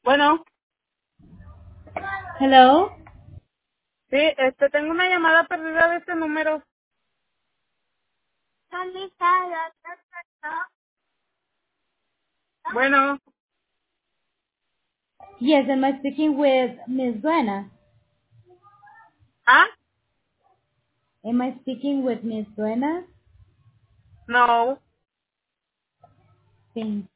Bueno, Hello. sí, tengo una llamada perdida de este número. Bueno, Yes, am I speaking with Miss Duena? ¿ah? Am I speaking with Miss Duena? No. Thank